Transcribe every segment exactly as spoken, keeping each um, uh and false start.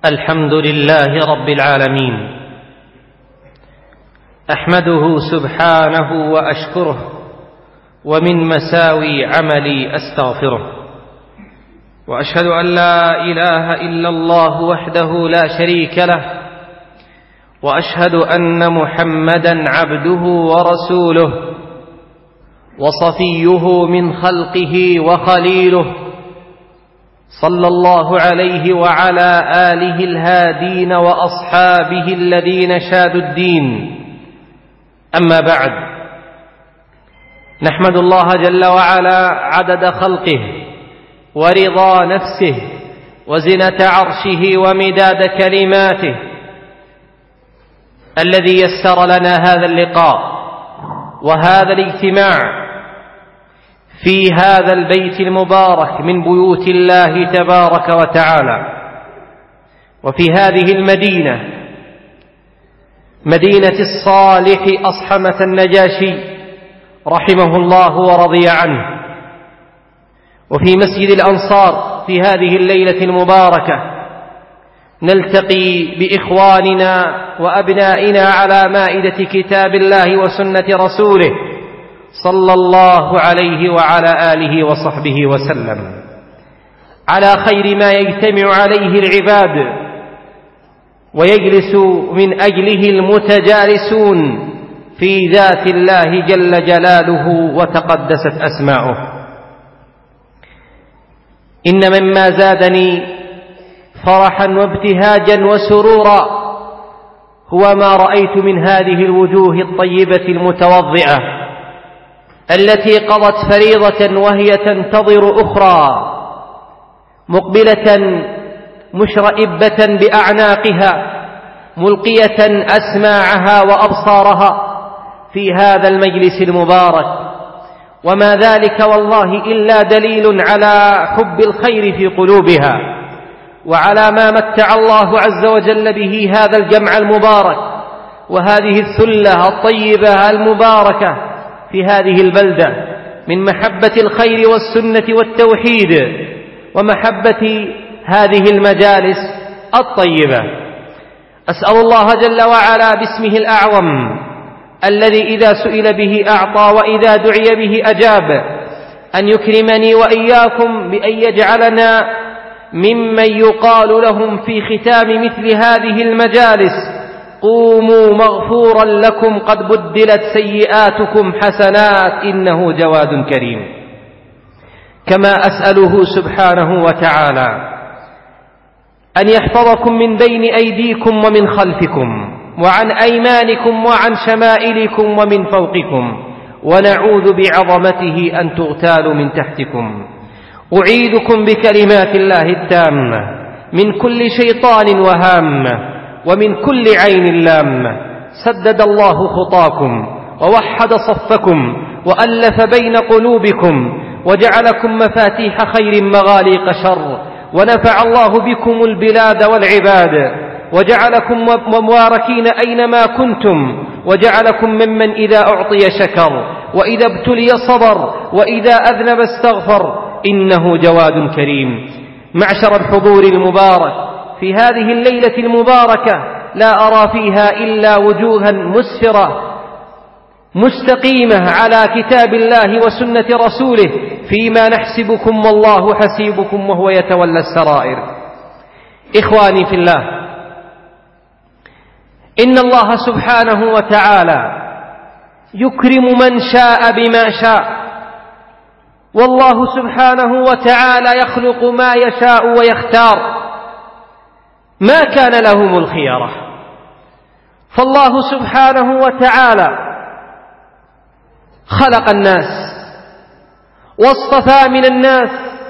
الحمد لله رب العالمين، أحمده سبحانه وأشكره، ومن مساوي عملي أستغفره، وأشهد أن لا إله إلا الله وحده لا شريك له، وأشهد أن محمدًا عبده ورسوله وصفيه من خلقه وخليله، صلى الله عليه وعلى آله الهادين وأصحابه الذين شادوا الدين. أما بعد، نحمد الله جل وعلا عدد خلقه ورضا نفسه وزنة عرشه ومداد كلماته، الذي يسر لنا هذا اللقاء وهذا الاجتماع في هذا البيت المبارك من بيوت الله تبارك وتعالى، وفي هذه المدينة، مدينة الصالح أصحمة النجاشي رحمه الله ورضي عنه، وفي مسجد الأنصار في هذه الليلة المباركة نلتقي بإخواننا وأبنائنا على مائدة كتاب الله وسنة رسوله صلى الله عليه وعلى آله وصحبه وسلم، على خير ما يجتمع عليه العباد ويجلس من أجله المتجالسون في ذات الله جل جلاله وتقدست أسماؤه. إن مما زادني فرحا وابتهاجا وسرورا هو ما رأيت من هذه الوجوه الطيبة المتوضئة التي قضت فريضة وهي تنتظر أخرى، مقبلة مشرئبة بأعناقها، ملقية أسماعها وأبصارها في هذا المجلس المبارك، وما ذلك والله إلا دليل على حب الخير في قلوبها، وعلى ما متع الله عز وجل به هذا الجمع المبارك وهذه الثلة الطيبة المباركة في هذه البلدة من محبة الخير والسنة والتوحيد ومحبة هذه المجالس الطيبة. أسأل الله جل وعلا باسمه الأعظم الذي إذا سئل به أعطى وإذا دعي به أجاب أن يكرمني وإياكم بأن يجعلنا ممن يقال لهم في ختام مثل هذه المجالس: قوموا مغفورا لكم قد بدلت سيئاتكم حسنات إنه جواد كريم. كما أسأله سبحانه وتعالى أن يحفظكم من بين أيديكم ومن خلفكم وعن أيمانكم وعن شمائلكم ومن فوقكم، ونعوذ بعظمته أن تغتالوا من تحتكم. أعيدكم بكلمات الله التامة من كل شيطان وهامة ومن كل عين لامة. سدد الله خطاكم ووحد صفكم وألف بين قلوبكم وجعلكم مفاتيح خير مغاليق شر، ونفع الله بكم البلاد والعباد، وجعلكم مباركين أينما كنتم، وجعلكم ممن إذا أعطي شكر وإذا ابتلي صبر وإذا أذنب استغفر إنه جواد كريم. معشر الحضور المبارك، في هذه الليلة المباركة لا أرى فيها إلا وجوها مسفرة مستقيمة على كتاب الله وسنة رسوله فيما نحسبكم والله حسيبكم وهو يتولى السرائر. إخواني في الله، إن الله سبحانه وتعالى يكرم من شاء بما شاء، والله سبحانه وتعالى يخلق ما يشاء ويختار، ما كان لهم الخيرة. فالله سبحانه وتعالى خلق الناس واصطفى من الناس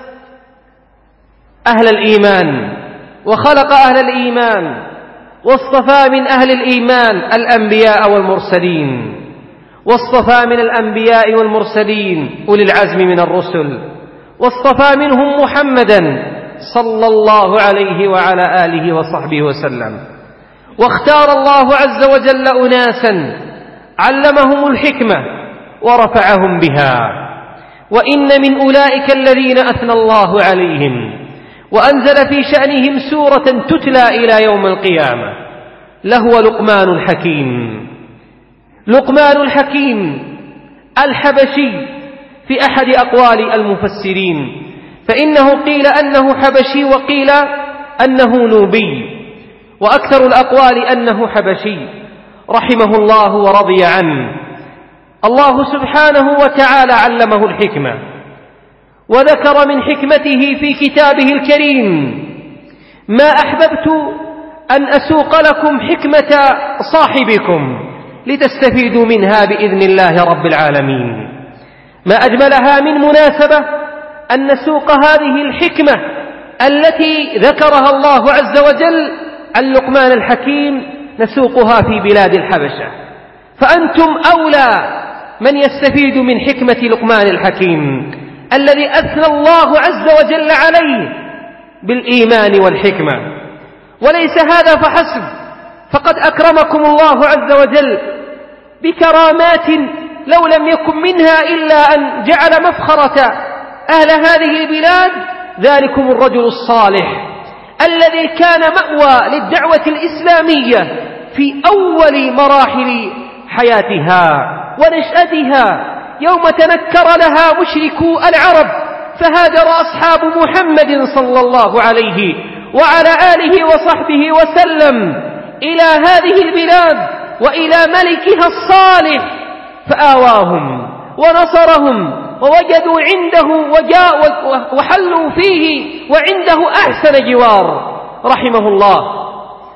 أهل الإيمان، وخلق أهل الإيمان واصطفى من أهل الإيمان الأنبياء والمرسلين، واصطفى من الأنبياء والمرسلين أولي العزم من الرسل، واصطفى منهم محمدًا صلى الله عليه وعلى آله وصحبه وسلم. واختار الله عز وجل أناسا علمهم الحكمة ورفعهم بها، وإن من أولئك الذين أثنى الله عليهم وأنزل في شأنهم سورة تتلى إلى يوم القيامة، لهو لقمان الحكيم. لقمان الحكيم الحبشي في أحد أقوال المفسرين، فإنه قيل أنه حبشي وقيل أنه نوبي، وأكثر الأقوال أنه حبشي رحمه الله ورضي عنه. الله سبحانه وتعالى علمه الحكمة، وذكر من حكمته في كتابه الكريم: ما أحببت أن أسوق لكم حكمة صاحبكم لتستفيدوا منها بإذن الله رب العالمين. ما أجملها من مناسبة أن نسوق هذه الحكمة التي ذكرها الله عز وجل عن لقمان الحكيم، نسوقها في بلاد الحبشة، فأنتم أولى من يستفيد من حكمة لقمان الحكيم الذي أثنى الله عز وجل عليه بالإيمان والحكمة. وليس هذا فحسب، فقد أكرمكم الله عز وجل بكرامات لو لم يكن منها إلا أن جعل مفخرة أهل هذه البلاد ذلكم الرجل الصالح الذي كان مأوى للدعوة الإسلامية في أول مراحل حياتها ونشأتها، يوم تنكر لها مشركو العرب فهاجر أصحاب محمد صلى الله عليه وعلى آله وصحبه وسلم إلى هذه البلاد وإلى ملكها الصالح، فآواهم ونصرهم ووجدوا عنده وجاء وحلوا فيه وعنده أحسن جوار رحمه الله،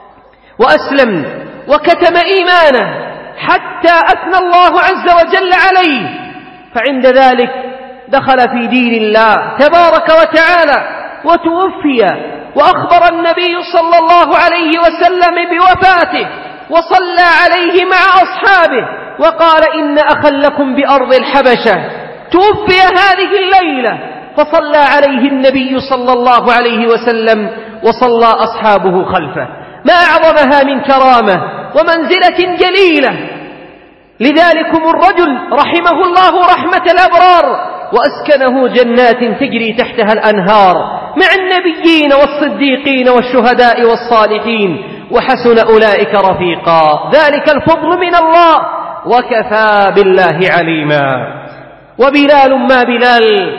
وأسلم وكتم إيمانه حتى أثنى الله عز وجل عليه، فعند ذلك دخل في دين الله تبارك وتعالى وتوفي، وأخبر النبي صلى الله عليه وسلم بوفاته وصلى عليه مع أصحابه وقال: إن أخا لكم بأرض الحبشة توفي هذه الليلة، فصلى عليه النبي صلى الله عليه وسلم وصلى أصحابه خلفه. ما أعظمها من كرامة ومنزلة جليلة لذلكم الرجل رحمه الله رحمة الأبرار، وأسكنه جنات تجري تحتها الأنهار مع النبيين والصديقين والشهداء والصالحين، وحسن أولئك رفيقا، ذلك الفضل من الله وكفى بالله عليما. وبلال ما بلال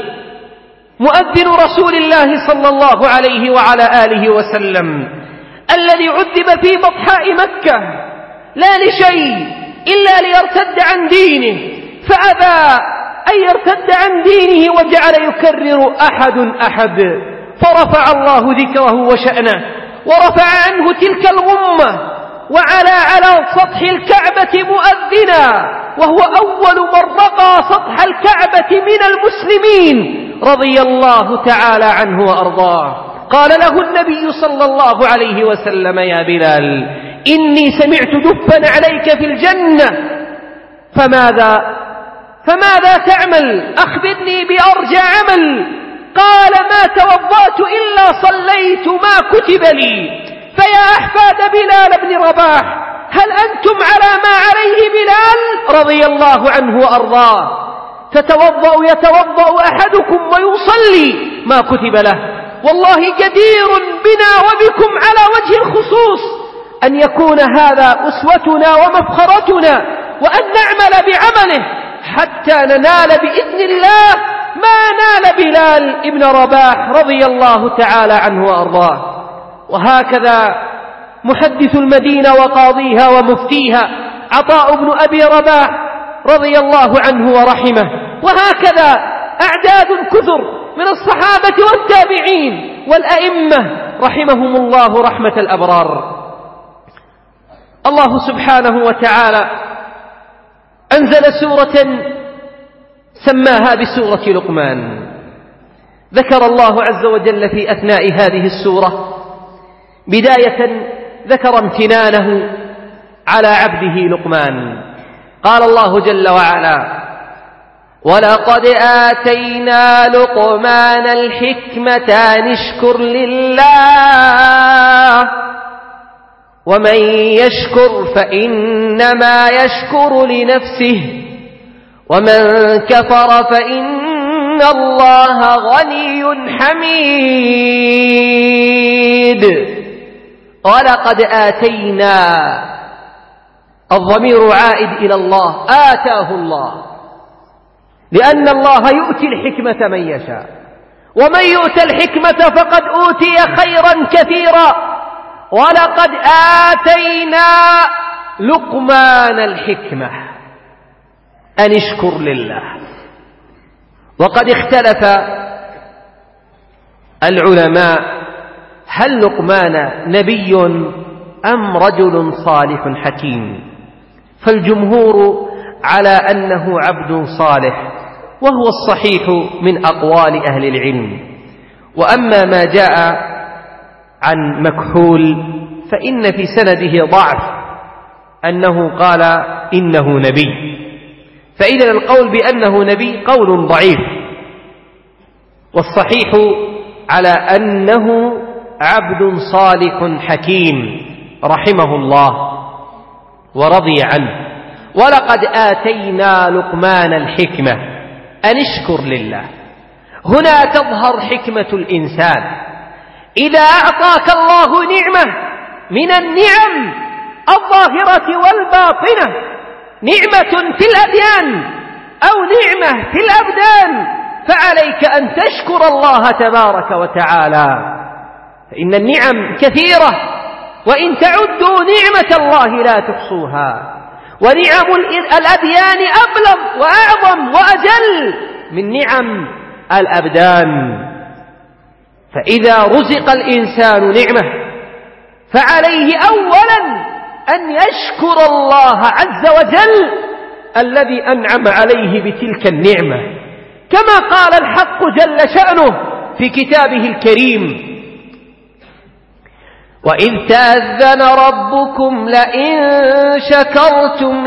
مؤذن رسول الله صلى الله عليه وعلى آله وسلم الذي عذب في بطحاء مكة لا لشيء إلا ليرتد عن دينه، فأبى أن يرتد عن دينه وجعل يكرر أحد أحد، فرفع الله ذكره وشأنه ورفع عنه تلك الغمة، وعلى على سطح الكعبة مؤذنا، وهو أول من رقى سطح الكعبة من المسلمين رضي الله تعالى عنه وأرضاه. قال له النبي صلى الله عليه وسلم: يا بلال، إني سمعت دفا عليك في الجنة، فماذا فماذا تعمل؟ أخبرني بأرجى عمل. قال: ما توضأت إلا صليت ما كتب لي. فيا أحفاد بلال بن رباح، هل أنتم على ما عليه بلال رضي الله عنه وأرضاه؟ تتوضأ يتوضأ أحدكم ويصلي ما كتب له. والله جدير بنا وبكم على وجه الخصوص أن يكون هذا أسوتنا ومفخرتنا، وأن نعمل بعمله حتى ننال بإذن الله ما نال بلال ابن رباح رضي الله تعالى عنه وأرضاه. وهكذا محدث المدينة وقاضيها ومفتيها عطاء بن أبي رباح رضي الله عنه ورحمه، وهكذا أعداد كثر من الصحابة والتابعين والأئمة رحمهم الله رحمة الأبرار. الله سبحانه وتعالى أنزل سورة سماها بسورة لقمان. ذكر الله عز وجل في أثناء هذه السورة بداية ذكر امتنانه على عبده لقمان. قال الله جل وعلا: ولقد آتينا لقمان الحكمة أن اشكر لله ومن يشكر فإنما يشكر لنفسه ومن كفر فإن الله غني حميد. ولقد آتينا، الضمير عائد إلى الله، آتاه الله، لأن الله يؤتي الحكمة من يشاء، ومن يؤت الحكمة فقد أوتي خيرا كثيرا. ولقد آتينا لقمان الحكمة أن اشكر لله. وقد اختلف العلماء هل لقمان نبي أم رجل صالح حكيم، فالجمهور على أنه عبد صالح، وهو الصحيح من أقوال أهل العلم. وأما ما جاء عن مكحول فإن في سنده ضعف، أنه قال إنه نبي، فإذا القول بأنه نبي قول ضعيف، والصحيح على أنه عبد صالح حكيم رحمه الله ورضي عنه. ولقد آتينا لقمان الحكمة أن اشكر لله. هنا تظهر حكمة الإنسان. إذا أعطاك الله نعمة من النعم الظاهرة والباطنة، نعمة في الأديان أو نعمة في الأبدان، فعليك أن تشكر الله تبارك وتعالى، فإن النعم كثيرة، وإن تعدوا نعمة الله لا تحصوها. ونعم الأديان أبلغ وأعظم وأجل من نعم الأبدان. فإذا رزق الإنسان نعمة فعليه أولا أن يشكر الله عز وجل الذي أنعم عليه بتلك النعمة، كما قال الحق جل شأنه في كتابه الكريم: وإذ تأذن ربكم لئن شكرتم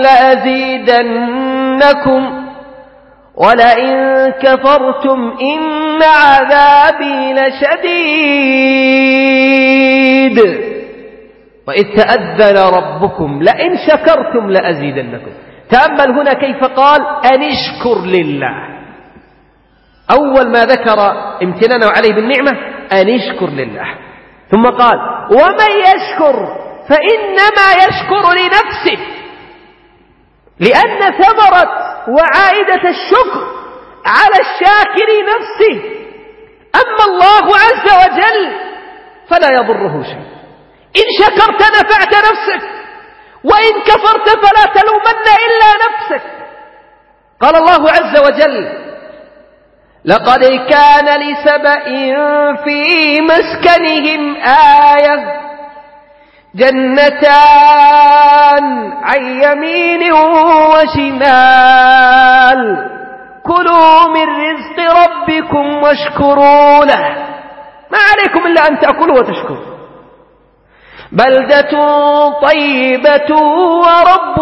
لأزيدنكم ولئن كفرتم إن عذابي لشديد. وإذ تأذن ربكم لئن شكرتم لأزيدنكم. تأمل هنا كيف قال أن اشكر لله. أول ما ذكر امتنانه عليه بالنعمة أن اشكر لله، ثم قال ومن يشكر فإنما يشكر لنفسه، لأن ثمرة وعائدة الشكر على الشاكر نفسه. أما الله عز وجل فلا يضره شيء، إن شكرت نفعت نفسك، وإن كفرت فلا تلومن إلا نفسك. قال الله عز وجل: لقد كان لسبإ في مسكنهم آية جنتان عن يمين وشمال كلوا من رزق ربكم واشكروا له ما عليكم إلا أن تأكلوا وتشكروا بلدة طيبة ورب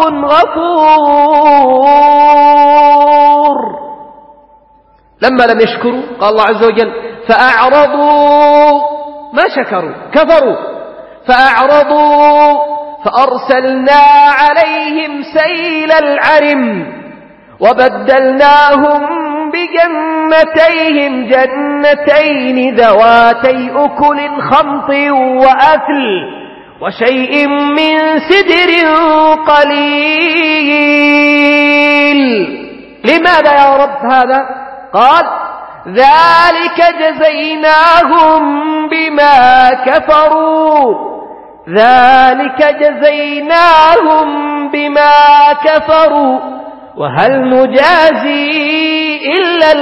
غفور. لما لم يشكروا قال الله عز وجل فأعرضوا، ما شكروا، كفروا، فأعرضوا فأرسلنا عليهم سيل العرم وبدلناهم بجنتيهم جنتين ذواتي أكل خمط وأثل وشيء من سدر قليل. لماذا يا رب هذا؟ قال ذلك جزيناهم بما كفروا ذلك جزيناهم بما كفروا وهل نجازي إلا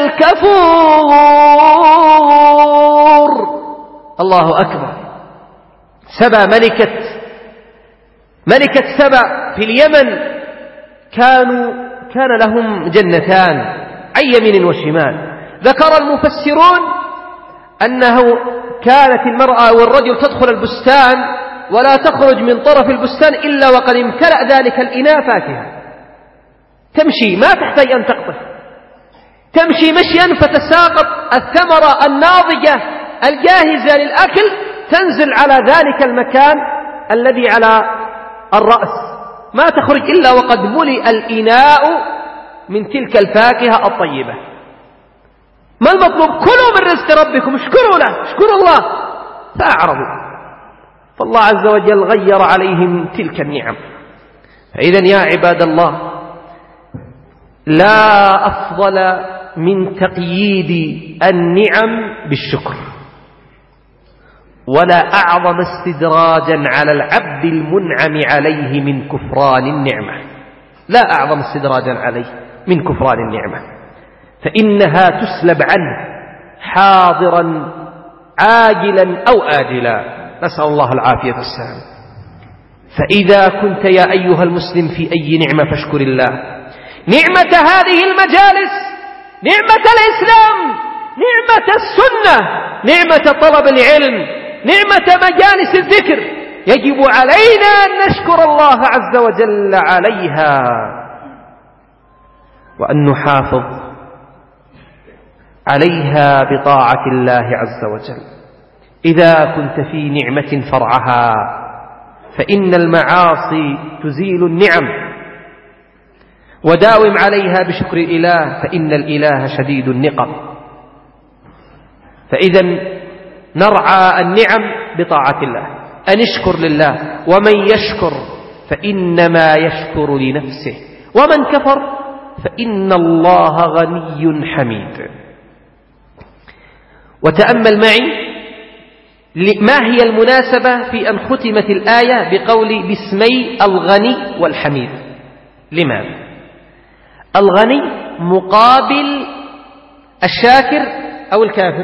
الكفور. الله أكبر. سبا ملكة ملكة سبا في اليمن كانوا كان لهم جنتان عن يمين وشمال. ذكر المفسرون أنه كانت المرأة والرجل تدخل البستان ولا تخرج من طرف البستان إلا وقد امتلأ ذلك الإناء فاكهة، تمشي ما تحتاج أن تقطف، تمشي مشيا فتساقط الثمرة الناضجة الجاهزة للأكل تنزل على ذلك المكان الذي على الرأس، ما تخرج إلا وقد ملئ الإناء من تلك الفاكهة الطيبة. ما المطلوب؟ كلوا من رزق ربكم اشكروا له، اشكروا الله. فأعرضوا فالله عز وجل غير عليهم تلك النعم. فإذن يا عباد الله، لا أفضل من تقييد النعم بالشكر، ولا أعظم استدراجا على العبد المنعم عليه من كفران النعمة، لا أعظم استدراجا عليه من كفران النعمة، فإنها تسلب عنه حاضرا عاجلا أو آجلا، نسأل الله العافية والسلام. فإذا كنت يا أيها المسلم في أي نعمة فاشكر الله، نعمة هذه المجالس، نعمة الإسلام، نعمة السنة، نعمة طلب العلم، نعمة مجالس الذكر، يجب علينا أن نشكر الله عز وجل عليها، وأن نحافظ عليها بطاعة الله عز وجل. إذا كنت في نعمة فرعها، فإن المعاصي تزيل النعم، وداوم عليها بشكر الإله، فإن الإله شديد النقم. فإذا نرعى النعم بطاعة الله، أن اشكر لله، ومن يشكر فإنما يشكر لنفسه، ومن كفر فإن الله غني حميد. وتأمل معي ما هي المناسبة في أن ختمت الآية بقول باسمي الغني والحميد. لماذا؟ الغني مقابل الشاكر أو الكافر؟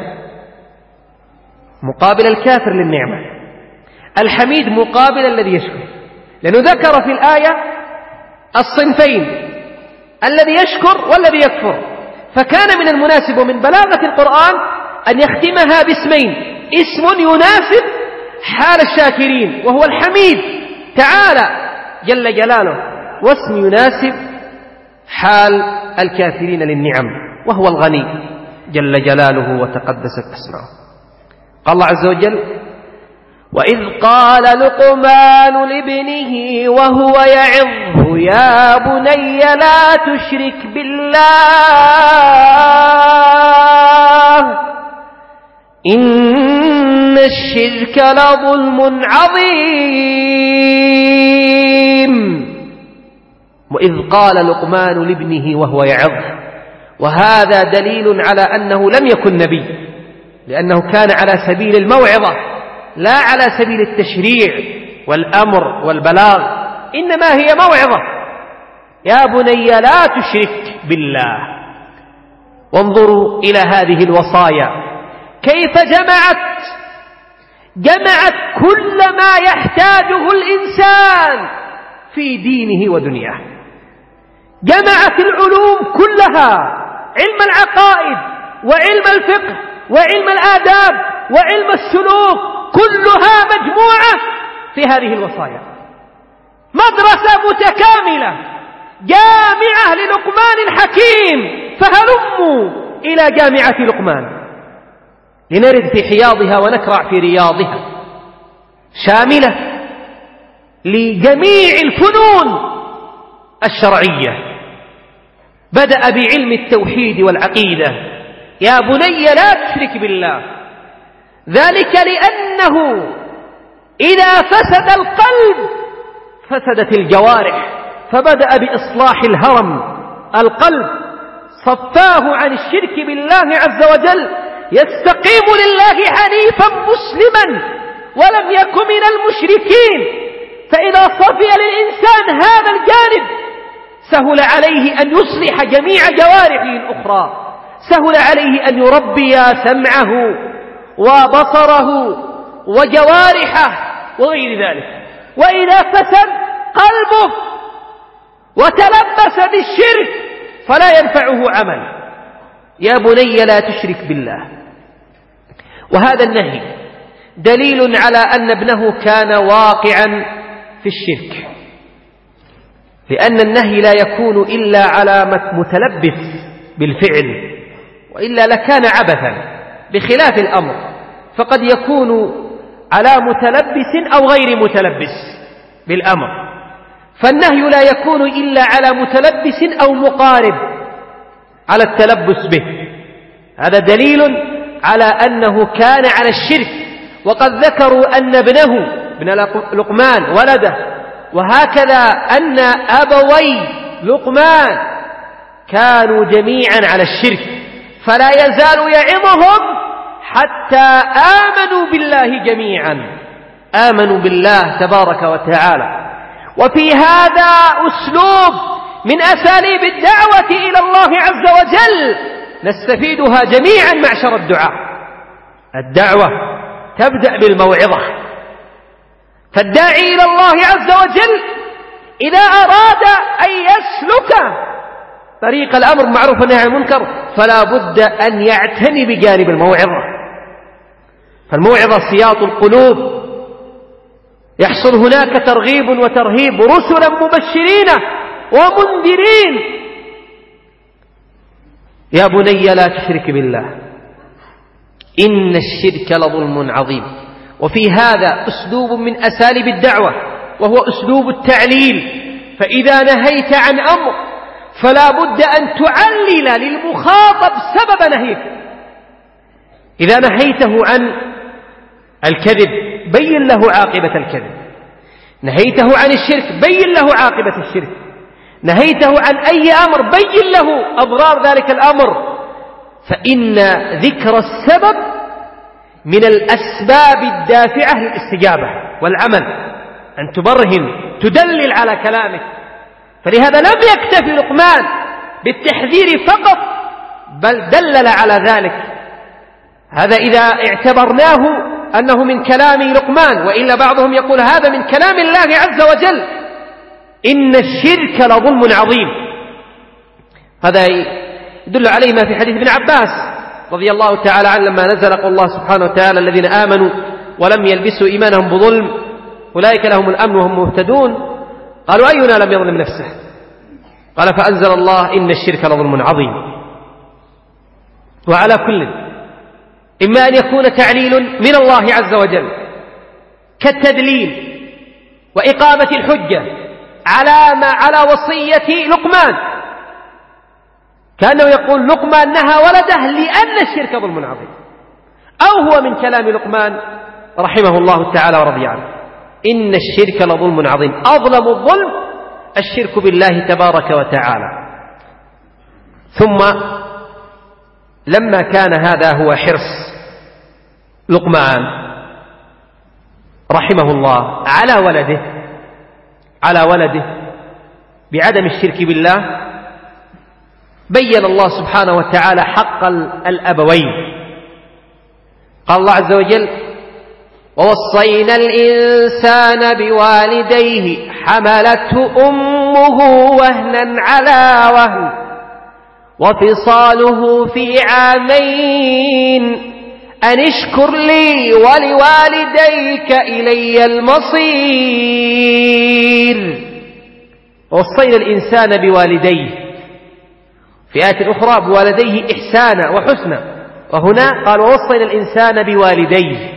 مقابل الكافر للنعمة. الحميد مقابل الذي يشكر، لأنه ذكر في الآية الصنفين، الذي يشكر والذي يكفر، فكان من المناسب ومن بلاغة القرآن أن يختمها باسمين، اسم يناسب حال الشاكرين وهو الحميد تعالى جل جلاله، واسم يناسب حال الكافرين للنعم وهو الغني جل جلاله وتقدست أسماؤه. قال الله عز وجل: وإذ قال لقمان لابنه وهو يعظه يا بني لا تشرك بالله إن الشرك لظلم عظيم. وإذ قال لقمان لابنه وهو يعظه، وهذا دليل على أنه لم يكن نبي، لأنه كان على سبيل الموعظة لا على سبيل التشريع والأمر والبلاغ، إنما هي موعظة. يا بني لا تشرك بالله. وانظروا إلى هذه الوصايا كيف جمعت جمعت كل ما يحتاجه الإنسان في دينه ودنياه، جمعت العلوم كلها، علم العقائد وعلم الفقه وعلم الآداب وعلم السلوك، كلها مجموعة في هذه الوصايا، مدرسة متكاملة جامعة للقمان الحكيم. فهلموا إلى جامعة لقمان لنرد في حياضها ونكرع في رياضها، شاملة لجميع الفنون الشرعية. بدأ بعلم التوحيد والعقيدة: يا بني لا تشرك بالله، ذلك لأنه إذا فسد القلب فسدت الجوارح، فبدأ بإصلاح الهرم القلب، صفاه عن الشرك بالله عز وجل، يستقيم لله حنيفا مسلما ولم يكن من المشركين. فإذا صفي للإنسان هذا الجانب سهل عليه أن يصلح جميع جوارحه الأخرى، سهل عليه أن يربي سمعه وبصره وجوارحه وغير ذلك. وإذا فسد قلبه وتلبس بالشرك فلا ينفعه عمل. يا بني لا تشرك بالله. وهذا النهي دليل على أن ابنه كان واقعا في الشرك، لأن النهي لا يكون إلا على متلبس بالفعل، وإلا لكان عبثا، بخلاف الأمر فقد يكون على متلبس أو غير متلبس بالأمر، فالنهي لا يكون إلا على متلبس أو مقارب على التلبس به. هذا دليل على أنه كان على الشرك. وقد ذكروا أن ابنه ابن لقمان ولده، وهكذا أن أبوي لقمان كانوا جميعا على الشرك، فلا يزال يعظهم حتى آمنوا بالله جميعا، آمنوا بالله تبارك وتعالى. وفي هذا أسلوب من أساليب الدعوة إلى الله عز وجل نستفيدها جميعا معشر الدعاء. الدعوة تبدأ بالموعظة، فالداعي إلى الله عز وجل إذا أراد أن يسلك طريق الأمر بالمعروف والنهي عن المنكر فلا بد أن يعتني بجانب الموعظة، فالموعظة سياط القلوب، يحصل هناك ترغيب وترهيب، رسلا مبشرين ومنذرين. يا بني لا تشرك بالله إن الشرك لظلم عظيم. وفي هذا أسلوب من أساليب الدعوة، وهو أسلوب التعليل، فإذا نهيت عن أمر فلا بد أن تعلل للمخاطب سبب نهيك. إذا نهيته عن الكذب بين له عاقبة الكذب، نهيته عن الشرك بين له عاقبة الشرك، نهيته عن أي أمر بين له أضرار ذلك الأمر، فإن ذكر السبب من الأسباب الدافعة للاستجابة والعمل، أن تبرهن تدلل على كلامك. فلهذا لم يكتفي لقمان بالتحذير فقط، بل دلل على ذلك. هذا إذا اعتبرناه أنه من كلام لقمان، وإلا بعضهم يقول هذا من كلام الله عز وجل، إن الشرك لظلم عظيم. هذا يدل عليه ما في حديث ابن عباس رضي الله تعالى عنه لما نزل قول الله سبحانه وتعالى الذين آمنوا ولم يلبسوا إيمانهم بظلم أولئك لهم الأمن وهم مهتدون، قالوا أينا لم يظلم نفسه؟ قال فأنزل الله إن الشرك لظلم عظيم. وعلى كل إما أن يكون تعليل من الله عز وجل كالتدليل وإقامة الحجة على ما على وصية لقمان، كأنه يقول لقمان نهى ولده لأن الشرك ظلم عظيم، أو هو من كلام لقمان رحمه الله تعالى ورضي عنه إن الشرك لظلم عظيم، أظلم الظلم الشرك بالله تبارك وتعالى. ثم لما كان هذا هو حرص لقمان رحمه الله على ولده على ولده بعدم الشرك بالله، بين الله سبحانه وتعالى حق الأبوين. قال الله عز وجل ووصينا الإنسان بوالديه حملته أمه وهنا على وهن وفصاله في عامين أن اشكر لي ولوالديك إلي المصير. ووصينا الإنسان بوالديه، في آية أخرى بوالديه إحسانا وحسنا، وهنا قال ووصينا الإنسان بوالديه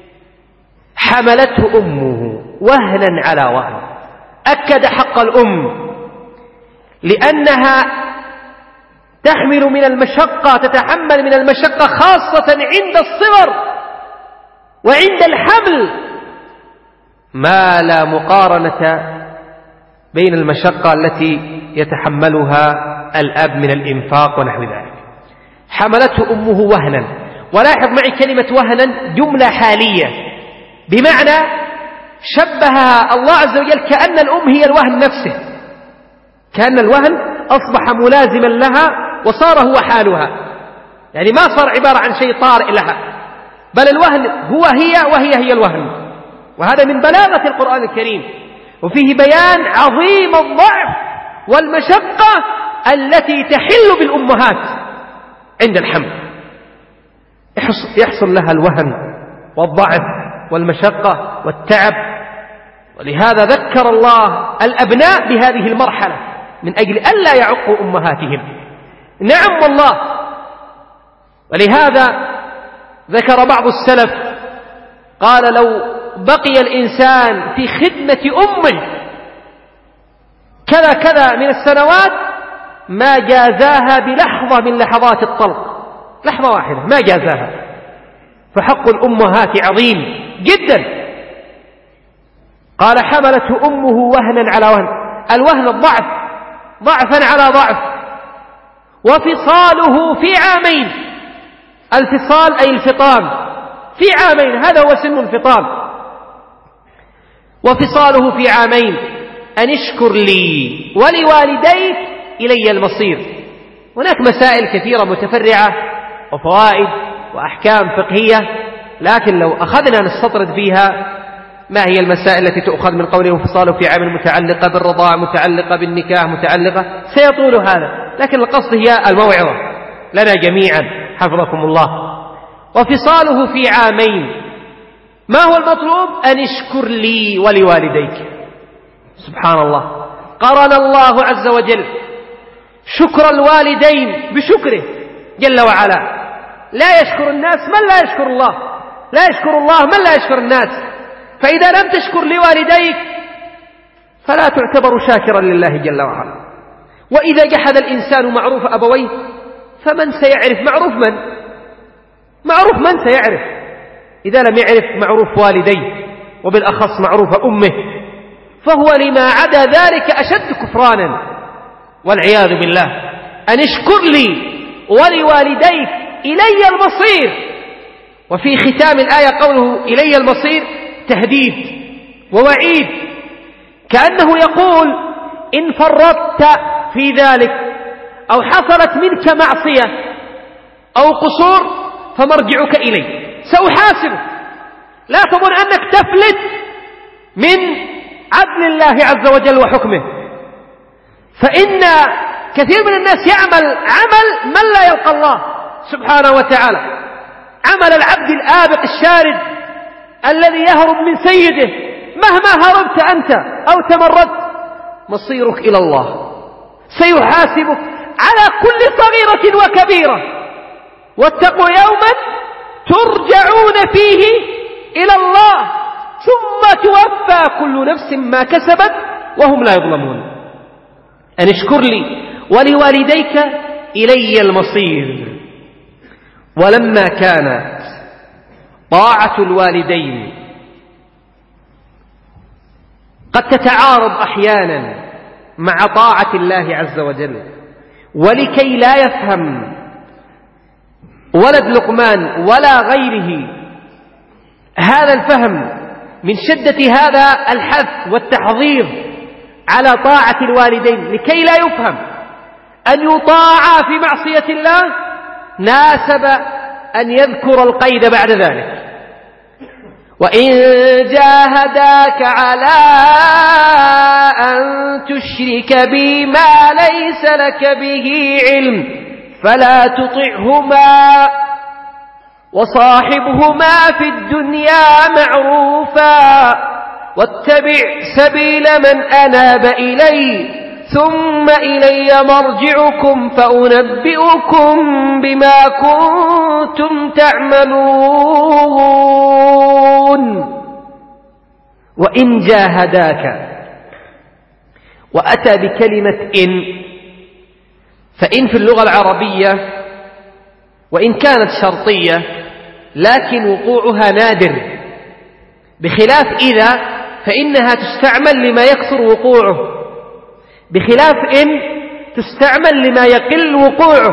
حملته أمه وهنا على وهن، أكد حق الأم لأنها تحمل من المشقة تتحمل من المشقة خاصة عند الصغر وعند الحمل ما لا مقارنة بين المشقة التي يتحملها الأب من الإنفاق ونحو ذلك. حملته أمه وهنا، ولاحظ معي كلمة وهنا جملة حالية، بمعنى شبهها الله عز وجل كأن الأم هي الوهن نفسه، كأن الوهن أصبح ملازما لها وصار هو حالها، يعني ما صار عبارة عن شيء طارئ لها، بل الوهن هو هي وهي هي الوهن. وهذا من بلاغة القرآن الكريم، وفيه بيان عظيم الضعف والمشقة التي تحل بالأمهات عند الحمل، يحصل لها الوهن والضعف والمشقة والتعب. ولهذا ذكر الله الأبناء بهذه المرحلة من أجل ألا يعقوا أمهاتهم. نعم والله. ولهذا ذكر بعض السلف قال لو بقي الإنسان في خدمة أمه كذا كذا من السنوات ما جازاها بلحظة من لحظات الطلق، لحظة واحدة ما جازاها. فحق الأمهات عظيم جدا، قال حملته أمه وهنا على وهن، الوهن الضعف، ضعفا على ضعف، وفصاله في عامين، الفصال أي الفطام، في عامين، هذا هو سن الفطام، وفصاله في عامين أن اشكر لي ولوالديك إلي المصير. هناك مسائل كثيرة متفرعة وفوائد وأحكام فقهية، لكن لو أخذنا نستطرد فيها ما هي المسائل التي تؤخذ من قوله وفصاله في عام، متعلقة بالرضاعة، متعلقة بالنكاح، متعلقة، سيطول هذا، لكن القصد هي الموعظة لنا جميعا حفظكم الله. وفصاله في عامين، ما هو المطلوب؟ أن اشكر لي ولوالديك. سبحان الله، قرن الله عز وجل شكر الوالدين بشكره جل وعلا. لا يشكر الناس من لا يشكر الله، لا يشكر الله من لا يشكر الناس. فإذا لم تشكر لوالديك فلا تعتبر شاكرا لله جل وعلا. وإذا جحد الإنسان معروف أبويه فمن سيعرف معروف من؟ معروف من سيعرف إذا لم يعرف معروف والديه، وبالأخص معروف أمه، فهو لما عدا ذلك أشد كفرانا والعياذ بالله. أن اشكر لي ولوالديك إلي المصير. وفي ختام الآية قوله إلي المصير تهديد ووعيد، كأنه يقول إن فرطت في ذلك أو حصلت منك معصية أو قصور فمرجعك إلي، سأحاسبك. لا تظن أنك تفلت من عدل الله عز وجل وحكمه، فإن كثير من الناس يعمل عمل من لا يلقى الله سبحانه وتعالى، عمل العبد الآبق الشارد الذي يهرب من سيده. مهما هربت أنت أو تمردت مصيرك إلى الله، سيحاسبك على كل صغيرة وكبيرة. واتقوا يوما ترجعون فيه إلى الله ثم توفى كل نفس ما كسبت وهم لا يظلمون. أن اشكر لي ولوالديك إلي المصير. ولما كانت طاعة الوالدين قد تتعارض أحيانا مع طاعة الله عز وجل، ولكي لا يفهم ولد لقمان ولا غيره هذا الفهم من شدة هذا الحث والتحضير على طاعة الوالدين، لكي لا يفهم أن يطاعا في معصية الله، ناسب أن يذكر القيد بعد ذلك. وإن جاهداك على أن تشرك بي ما ليس لك به علم فلا تطعهما وصاحبهما في الدنيا معروفا واتبع سبيل من أناب إلي ثم إلي مرجعكم فأنبئكم بما كنتم تعملون. وإن جاهداك، وأتى بكلمة إن، فإن في اللغة العربية وإن كانت شرطية لكن وقوعها نادر، بخلاف إذا فإنها تستعمل لما يكثر وقوعه، بخلاف إن تستعمل لما يقل وقوعه.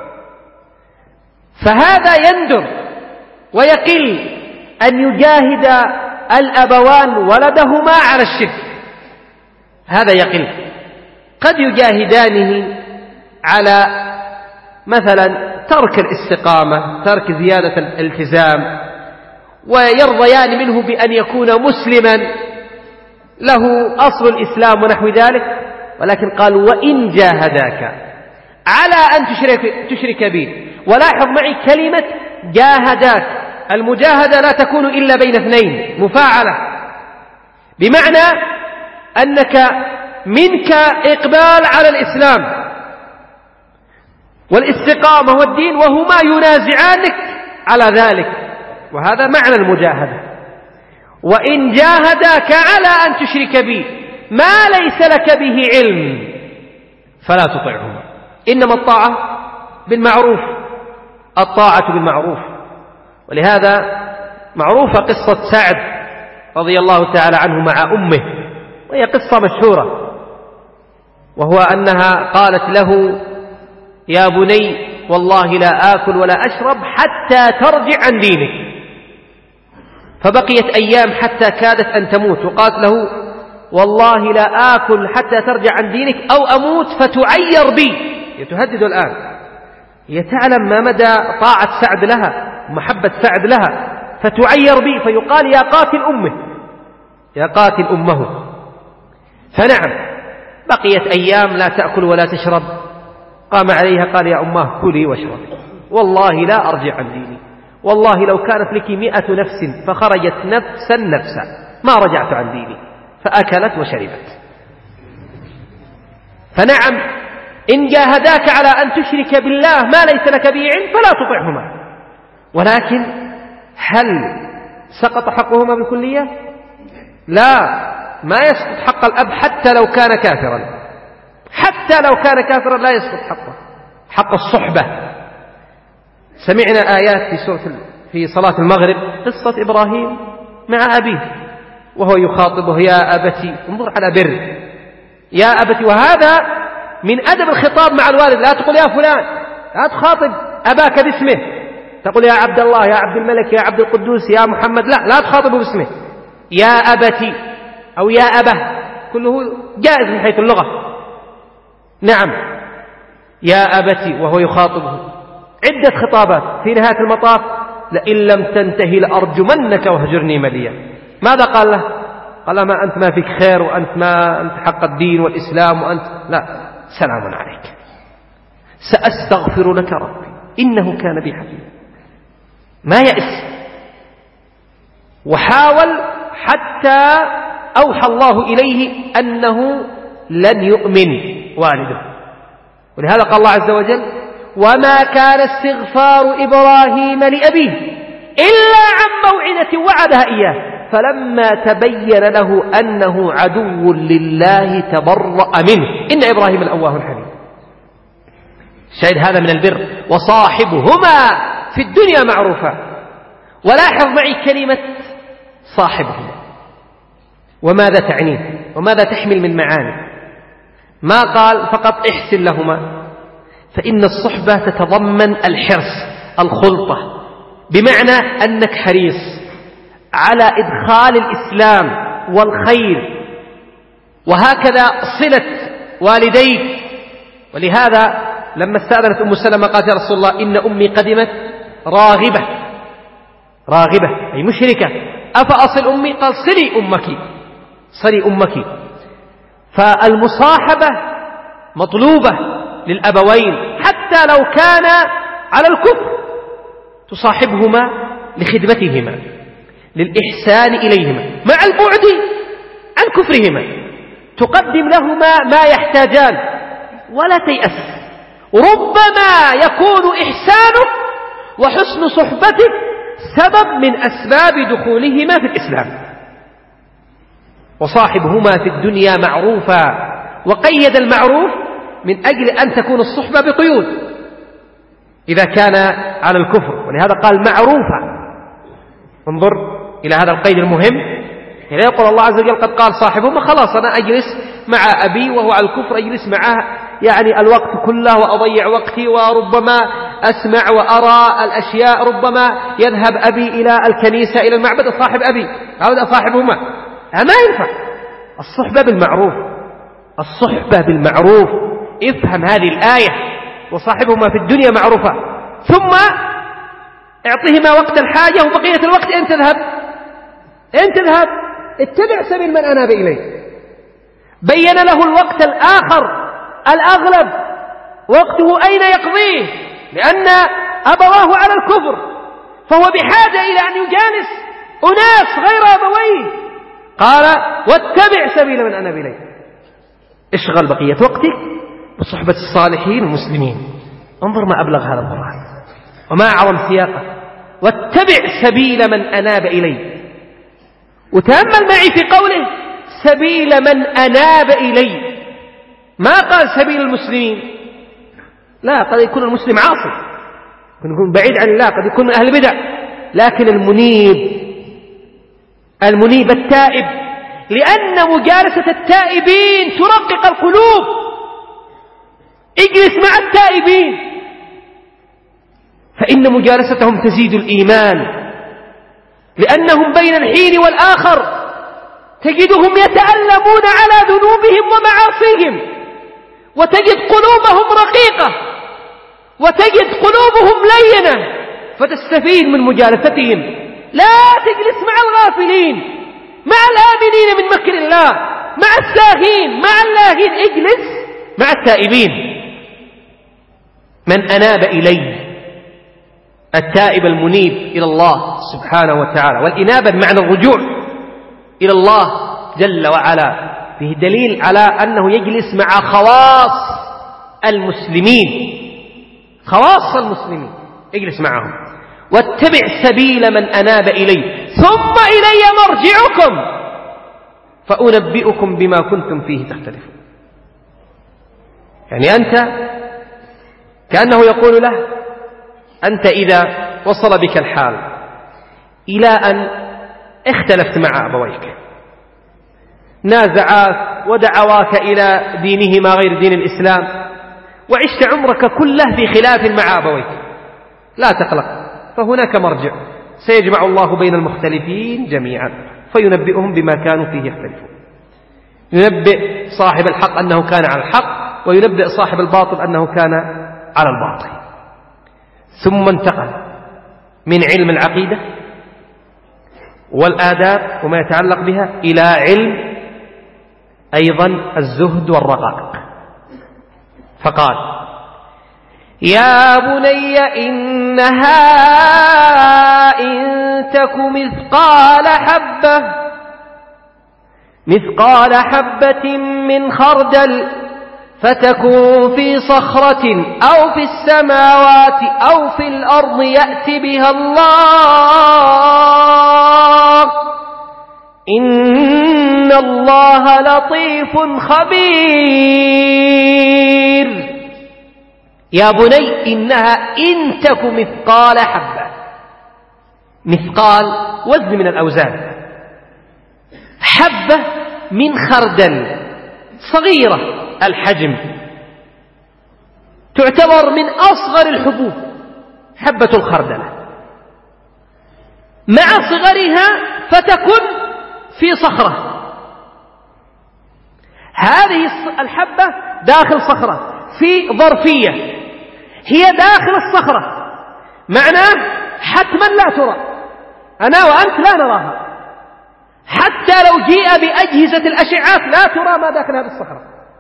فهذا يندر ويقل أن يجاهد الأبوان ولدهما على الشرك، هذا يقل. قد يجاهدانه على مثلا ترك الاستقامة، ترك زيادة الالتزام، ويرضيان منه بأن يكون مسلما له أصل الإسلام ونحو ذلك، ولكن قال وإن جاهداك على أن تشرك, تشرك بي. ولاحظ معي كلمة جاهداك، المجاهدة لا تكون إلا بين اثنين، مفاعلة، بمعنى أنك منك إقبال على الإسلام والاستقامة والدين، وهما ينازعانك على ذلك، وهذا معنى المجاهدة. وإن جاهداك على أن تشرك بي ما ليس لك به علم فلا تطعهما. إنما الطاعة بالمعروف، الطاعة بالمعروف. ولهذا معروفة قصة سعد رضي الله تعالى عنه مع أمه، وهي قصة مشهورة، وهو أنها قالت له: يا بني والله لا آكل ولا أشرب حتى ترجع عن دينك. فبقيت أيام حتى كادت أن تموت، وقالت له: والله لا آكل حتى ترجع عن دينك أو أموت فتعير بي. يتهدد الآن، هي تعلم ما مدى طاعة سعد لها ومحبة سعد لها، فتعير بي، فيقال: يا قاتل أمه، يا قاتل أمه. فنعم بقيت أيام لا تأكل ولا تشرب. قام عليها قال: يا أماه كلي واشربي، والله لا أرجع عن ديني، والله لو كانت لك مئة نفس فخرجت نفسا نفسا ما رجعت عن ديني. فأكلت وشربت. فنعم إن جاهداك على أن تشرك بالله ما ليس لك به علم فلا تطعهما، ولكن هل سقط حقهما بالكلية؟ لا، ما يسقط حق الأب حتى لو كان كافرا، حتى لو كان كافرا لا يسقط حقه، حق الصحبة. سمعنا آيات في سورة في صلاة المغرب قصة إبراهيم مع أبيه وهو يخاطبه: يا أبتي، انظر على بر، يا أبتي. وهذا من أدب الخطاب مع الوالد، لا تقول يا فلان، لا تخاطب أباك باسمه، تقول يا عبد الله، يا عبد الملك، يا عبد القدوس، يا محمد، لا لا تخاطبه باسمه. يا أبتي أو يا أبه كله جائز من حيث اللغة. نعم يا أبتي وهو يخاطبه. عدة خطابات في نهاية المطاف: لئن لم تنتهي لأرجمنك وهجرني مليا. ماذا قال له؟ قال له: ما أنت ما فيك خير، وأنت ما أنت حق الدين والإسلام، وأنت لا، سلام عليك، سأستغفر لك ربي إنه كان بي حفيظا. ما يأس، وحاول حتى أوحى الله إليه أنه لن يؤمن والده. ولهذا قال الله عز وجل: وما كان استغفار إبراهيم لأبيه إلا عن موعدة وعدها إياه فلما تبين له أنه عدو لله تبرأ منه إن إبراهيم لأواه حليم. شاهد هذا من البر. وصاحبهما في الدنيا معروفا. ولاحظ معي كلمة صاحبهما، وماذا تعنيه وماذا تحمل من معاني. ما قال فقط احسن لهما، فإن الصحبة تتضمن الحرص، الخلطة، بمعنى أنك حريص على إدخال الإسلام والخير، وهكذا صلة والديك. ولهذا لما استأذنت أم سلمة قالت: يا رسول الله إن أمي قدمت راغبة، راغبة أي مشركة، أفأصل أمي؟ قال: صلي أمك، صلي أمك. فالمصاحبة مطلوبة للأبوين حتى لو كان على الكفر، تصاحبهما لخدمتهما، للإحسان إليهما مع البعد عن كفرهما، تقدم لهما ما يحتاجان ولا تيأس. ربما يكون إحسانك وحسن صحبتك سبب من أسباب دخولهما في الإسلام. وصاحبهما في الدنيا معروفا، وقيد المعروف من أجل أن تكون الصحبة بقيود إذا كان على الكفر، ولهذا قال معروفا. انظر إلى هذا القيد المهم. يعني يقول الله عز وجل: قد قال صاحبهما، خلاص أنا أجلس مع أبي وهو على الكفر، أجلس معه يعني الوقت كله وأضيع وقتي، وربما أسمع وأرى الأشياء، ربما يذهب أبي إلى الكنيسة إلى المعبد، أصاحب أبي أعود أصاحبهما. ما ينفع. الصحبة بالمعروف، الصحبة بالمعروف. افهم هذه الآية: وصاحبهما في الدنيا معروفة، ثم اعطهما وقت الحاجة، وبقية الوقت أن تذهب أن تذهب اتبع سبيل من أناب إليه. بين له الوقت الآخر الأغلب وقته أين يقضيه، لأن أبواه على الكفر، فهو بحاجة إلى أن يجالس أناس غير أبويه. قال: واتبع سبيل من أناب إليه. اشغل بقية وقتك بصحبة الصالحين المسلمين. انظر ما أبلغ هذا القرآن وما أعظم سياقه: واتبع سبيل من أناب إليه. وتأمل معي في قوله سبيل من أناب إليه، ما قال سبيل المسلمين، لا، قد يكون المسلم عاصي، قد يكون بعيد عن الله، قد يكون من أهل البدع، لكن المنيب المنيب التائب، لأن مجالسة التائبين ترقق القلوب. اجلس مع التائبين فإن مجالستهم تزيد الإيمان، لأنهم بين الحين والآخر تجدهم يتألمون على ذنوبهم ومعاصيهم، وتجد قلوبهم رقيقة، وتجد قلوبهم لينة، فتستفيد من مجالستهم. لا تجلس مع الغافلين، مع الآمنين من مكر الله، مع الساهين، مع اللاهين. اجلس مع التائبين. من أناب إليه، التائب المنيب إلى الله سبحانه وتعالى. والإنابة بمعنى الرجوع إلى الله جل وعلا، فيه دليل على أنه يجلس مع خواص المسلمين، خواص المسلمين اجلس معهم. واتبع سبيل من أناب إلي ثم إلي مرجعكم فأنبئكم بما كنتم فيه تختلفون. يعني أنت كأنه يقول له: أنت إذا وصل بك الحال إلى أن اختلفت مع أبويك، نازعاك ودعواك إلى دينهما غير دين الإسلام، وعشت عمرك كله في خلاف مع أبويك، لا تقلق، فهناك مرجع سيجمع الله بين المختلفين جميعا فينبئهم بما كانوا فيه يختلفون. ينبئ صاحب الحق أنه كان على الحق، وينبئ صاحب الباطل أنه كان على الباطل. ثم انتقل من علم العقيدة والآداب وما يتعلق بها إلى علم أيضا الزهد والرقائق، فقال: يا بني إنها إن تك مثقال حبة مثقال حبة من خردل فتكون في صخرة أو في السماوات أو في الأرض يأت بها الله إن الله لطيف خبير. يا بني إنها إن تك مثقال حبة، مثقال وزن من الأوزان، حبة من خردل صغيرة الحجم، تعتبر من أصغر الحبوب حبة الخردلة، مع صغرها فتكن في صخرة. هذه الحبة داخل صخرة في ظرفية، هي داخل الصخرة، معناه حتما لا ترى، أنا وأنت لا نراها، حتى لو جيء بأجهزة الأشعات لا ترى ما داخل هذه الصخرة،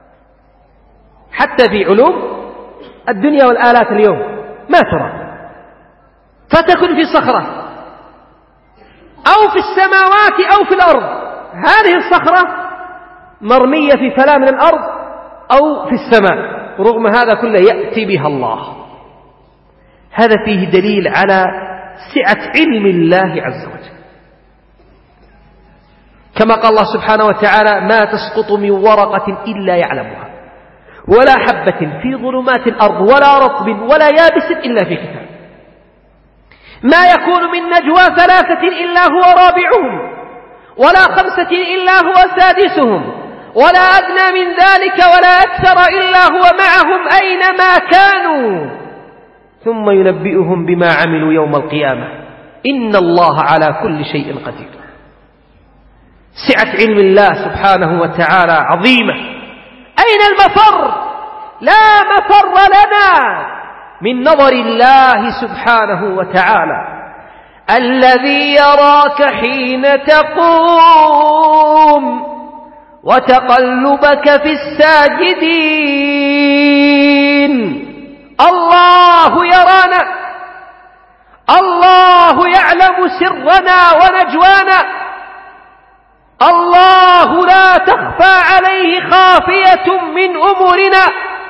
حتى في علوم الدنيا والآلات اليوم ما ترى، فتكن في صخرة أو في السماوات أو في الأرض. هذه الصخرة مرمية في فلاة من الأرض أو في السماء، رغم هذا كله يأتي بها الله. هذا فيه دليل على سعة علم الله عز وجل، كما قال الله سبحانه وتعالى: ما تسقط من ورقة إلا يعلمها ولا حبة في ظلمات الأرض ولا رطب ولا يابس إلا في كتاب. ما يكون من نجوى ثلاثة إلا هو رابعهم ولا خمسة إلا هو سادسهم ولا أدنى من ذلك ولا أكثر إلا هو معهم أينما كانوا ثم ينبئهم بما عملوا يوم القيامة إن الله على كل شيء قدير. سعة علم الله سبحانه وتعالى عظيمة. أين المفر؟ لا مفر لنا من نظر الله سبحانه وتعالى الذي يراك حين تقوم وتقلبك في الساجدين. الله يرانا، الله يعلم سرنا ونجوانا، الله لا تخفى عليه خافية من أمورنا،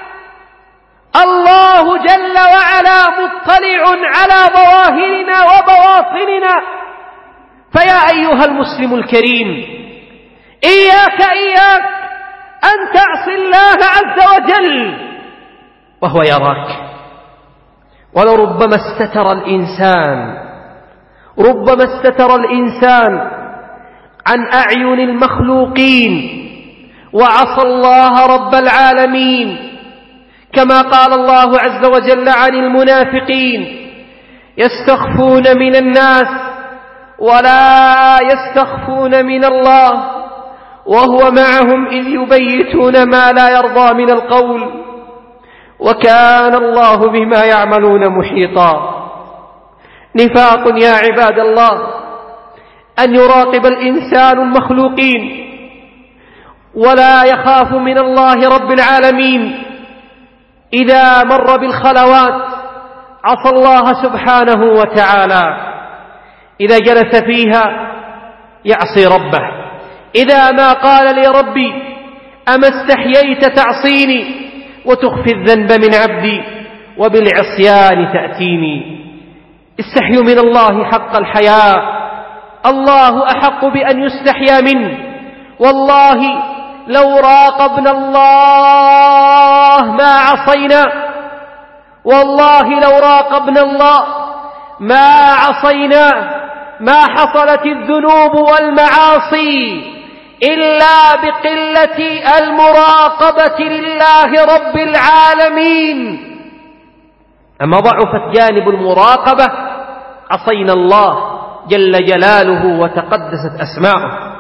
الله جل وعلا مطلع على ظواهرنا وبواطننا. فيا أيها المسلم الكريم، إياك إياك أن تعصي الله عز وجل وهو يراك. ولربما استتر الإنسان ربما استتر الإنسان عن أعين المخلوقين وعصى الله رب العالمين، كما قال الله عز وجل عن المنافقين: يستخفون من الناس ولا يستخفون من الله وهو معهم إذ يبيتون ما لا يرضى من القول وكان الله بما يعملون محيطا. نفاق يا عباد الله أن يراقب الإنسان المخلوقين ولا يخاف من الله رب العالمين. إذا مر بالخلوات عصى الله سبحانه وتعالى، إذا جلس فيها يعصي ربه، إذا ما قال لربي أما استحييت تعصيني وتخفي الذنب من عبدي وبالعصيان تأتيني. استحيوا من الله حق الحياء، الله أحق بأن يستحيا منه. والله لو راقبنا الله ما عصينا، والله لو راقبنا الله ما عصينا، ما حصلت الذنوب والمعاصي إلا بقلة المراقبة لله رب العالمين. أما ضعفت جانب المراقبة عصينا الله جل جلاله وتقدست أسماؤه.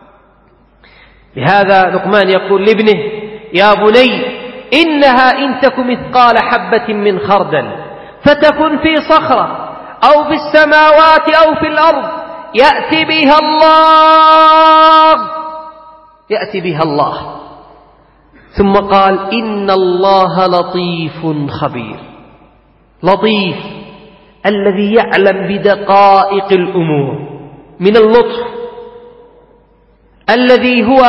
لهذا لقمان يقول لابنه: يا بني إنها إن تك مثقال حبة من خردل فتكن في صخرة أو في السماوات أو في الأرض يأتي بها الله، يأتي بها الله. ثم قال: إن الله لطيف خبير. لطيف الذي يعلم بدقائق الأمور، من اللطف الذي هو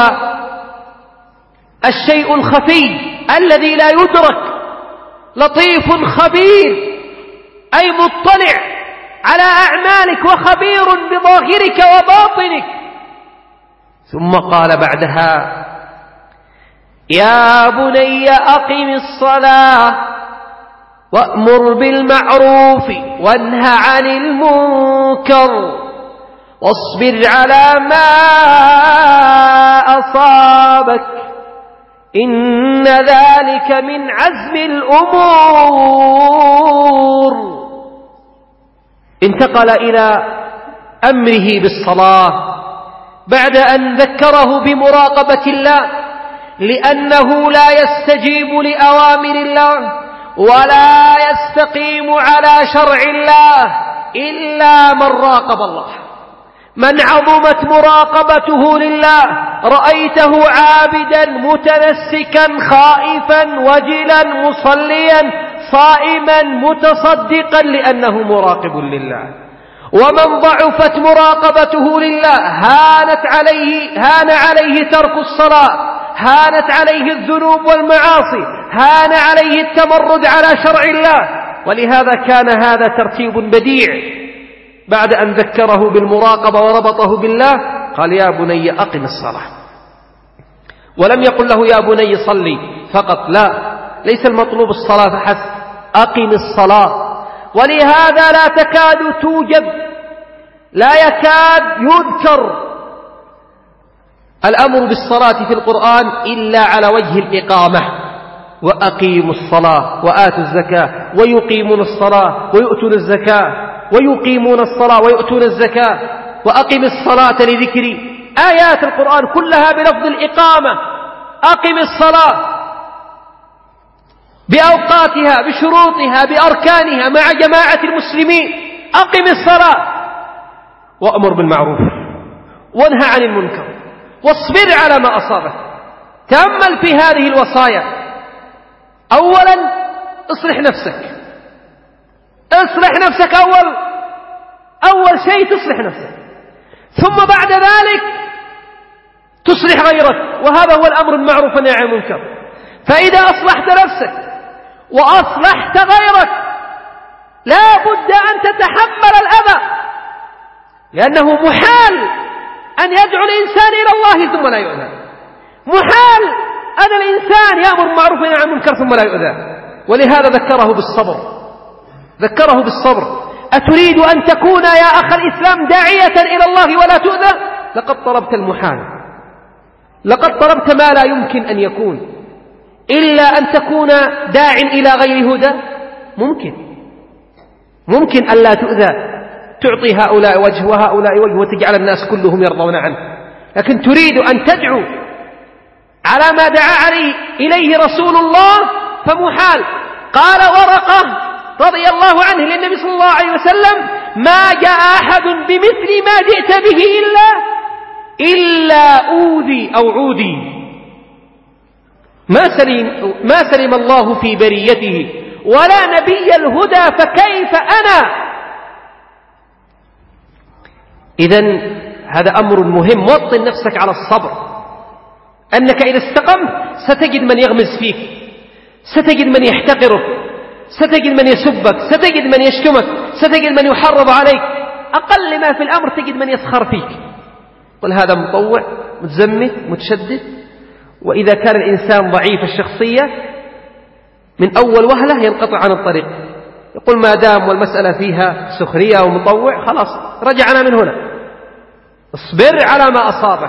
الشيء الخفي الذي لا يدرك. لطيف خبير أي مطلع على أعمالك وخبير بظاهرك وباطنك. ثم قال بعدها: يا بني أقم الصلاة وأمر بالمعروف وانه عن المنكر واصبر على ما أصابك إن ذلك من عزم الأمور. انتقل إلى أمره بالصلاة بعد أن ذكره بمراقبة الله، لأنه لا يستجيب لأوامر الله ولا يستقيم على شرع الله إلا من راقب الله. من عظمت مراقبته لله رأيته عابدا متنسكا خائفا وجلا مصليا صائما متصدقا لأنه مراقب لله. ومن ضعفت مراقبته لله هانت عليه هان عليه ترك الصلاة، هانت عليه الذنوب والمعاصي، هان عليه التمرد على شرع الله. ولهذا كان هذا ترتيب بديع. بعد أن ذكره بالمراقبة وربطه بالله قال: يا بني أقم الصلاة. ولم يقل له: يا بني صلي فقط، لا، ليس المطلوب الصلاة فحسب، أقم الصلاة. ولهذا لا تكاد توجد، لا يكاد يذكر الأمر بالصلاة في القرآن إلا على وجه الإقامة: وأقيموا الصلاة وآتوا الزكاة ويقيمون الصلاة ويؤتون الزكاة ويقيمون الصلاة ويؤتون الزكاة. وأقم الصلاة لذكري. آيات القرآن كلها بلفظ الإقامة: أقم الصلاة بأوقاتها بشروطها بأركانها مع جماعة المسلمين. أقم الصلاة وأمر بالمعروف وانهى عن المنكر واصبر على ما أصابك. تأمل في هذه الوصايا. أولا اصلح نفسك، اصلح نفسك أول أول شيء تصلح نفسك، ثم بعد ذلك تصلح غيرك، وهذا هو الأمر المعروف والنهي عن المنكر. فإذا أصلحت نفسك وأصلحت غيرك لا بد أن تتحمل الأذى، لأنه محال أن يدعو الإنسان إلى الله ثم لا يؤذى. محال أن الإنسان يأمر بالمعروف وينهى عن المنكر ثم لا يؤذى. ولهذا ذكره بالصبر، ذكره بالصبر. أتريد أن تكون يا أخ الإسلام داعية إلى الله ولا تؤذى؟ لقد طلبت المحال، لقد طلبت ما لا يمكن أن يكون. إلا أن تكون داع إلى غير هدى ممكن، ممكن ألا تؤذى، تعطي هؤلاء وجه وهؤلاء وجه وتجعل الناس كلهم يرضون عنه. لكن تريد أن تدعو على ما دعا عليه إليه رسول الله فمحال. قال ورقة رضي الله عنه للنبي صلى الله عليه وسلم: ما جاء أحد بمثل ما جئت به إلا إلا أوذي أو عودي. ما سلم, ما سلم الله في بريته ولا نبي الهدى فكيف أنا. إذن هذا أمر مهم. وطن نفسك على الصبر، أنك إذا استقمت ستجد من يغمز فيك، ستجد من يحتقرك، ستجد من يسبك، ستجد من يشتمك، ستجد من يحرض عليك. أقل ما في الأمر تجد من يسخر فيك. قل هذا مطوع متزمت متشدد. وإذا كان الإنسان ضعيف الشخصية من أول وهلة ينقطع عن الطريق، يقول ما دام والمسألة فيها سخرية ومطوع خلاص رجعنا من هنا. اصبر على ما أصابك.